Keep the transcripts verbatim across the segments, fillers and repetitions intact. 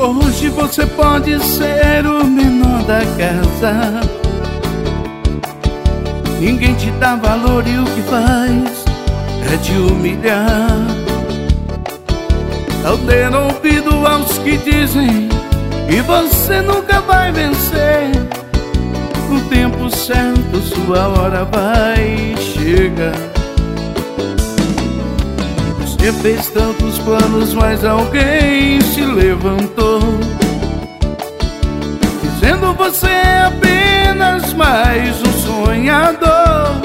Hoje você pode ser o menor da casa. Ninguém te dá valor e o que faz é te humilhar. Ao ter ouvido aos que dizem que você nunca vai vencer, no tempo certo sua hora vai chegar. Você fez tantos planos, mas alguém se levantou, dizendo você é apenas mais um sonhador.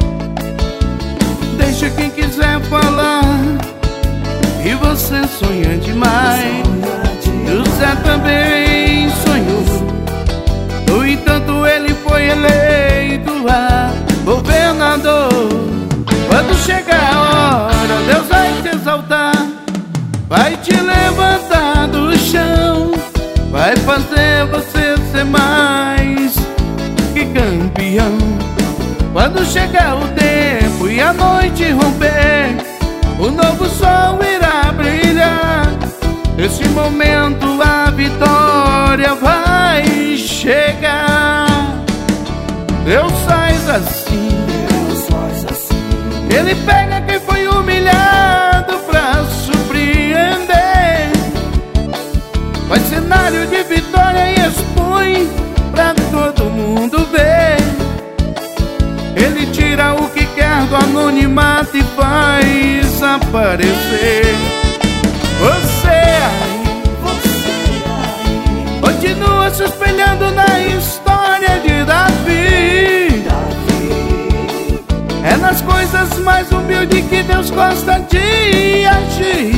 Deixa quem quiser falar que você sonha demais. José também sonhou, no entanto ele foi eleito a governador. Quando chegar a hora, Deus vai te exaltar, vai te levantar do chão, vai fazer você ser mais que campeão. Quando chegar o tempo e a noite romper, o novo sol irá brilhar. Nesse momento a vitória vai chegar. Deus faz assim, Deus faz assim. Ele pega quem foi humilhado pra surpreender, faz cenário de vitória e expõe pra todo mundo ver. Ele tira o que quer do anonimato e faz aparecer. Você aí, você aí, continua se espelhando na história de Davi. Davi. É nas coisas mais humildes que Deus gosta de agir.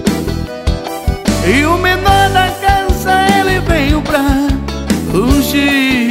E o menor da casa, ele veio pra fugir.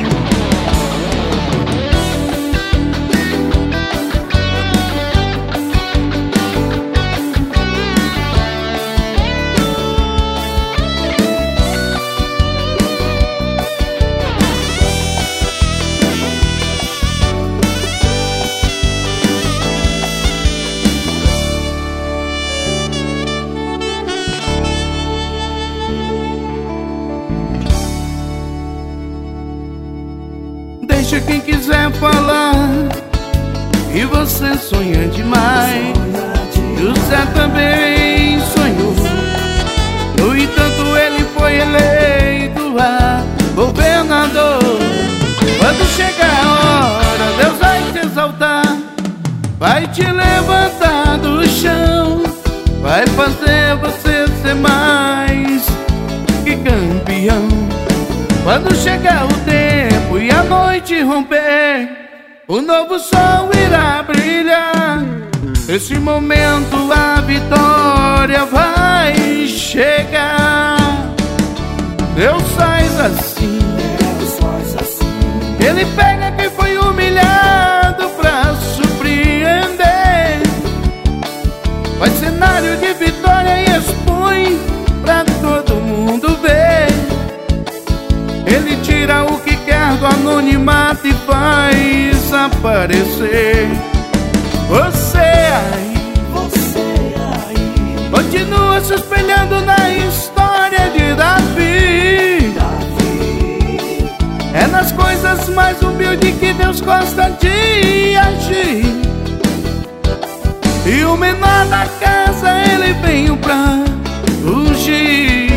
Deixa quem quiser falar que você sonha demais. José também sonhou, no entanto ele foi eleito a governador. Quando chegar a hora, Deus vai te exaltar, vai te levantar do chão, vai fazer você ser mais que campeão. Quando chegar o tempo e a noite romper, o novo sol irá brilhar. Nesse momento a vitória vai chegar. Deus faz assim, Deus faz assim. Ele pega quem foi humilhado pra surpreender, faz cenário de vitória e expõe pra todo mundo ver. Ele tira o que quer do anonimato e faz aparecer. Você aí, você aí, continua se espelhando na história de Davi. Davi. É nas coisas mais humildes que Deus gosta de agir. E o menor da casa, ele veio pra fugir.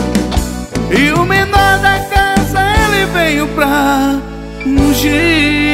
E o menor da casa, ele veio pra fugir.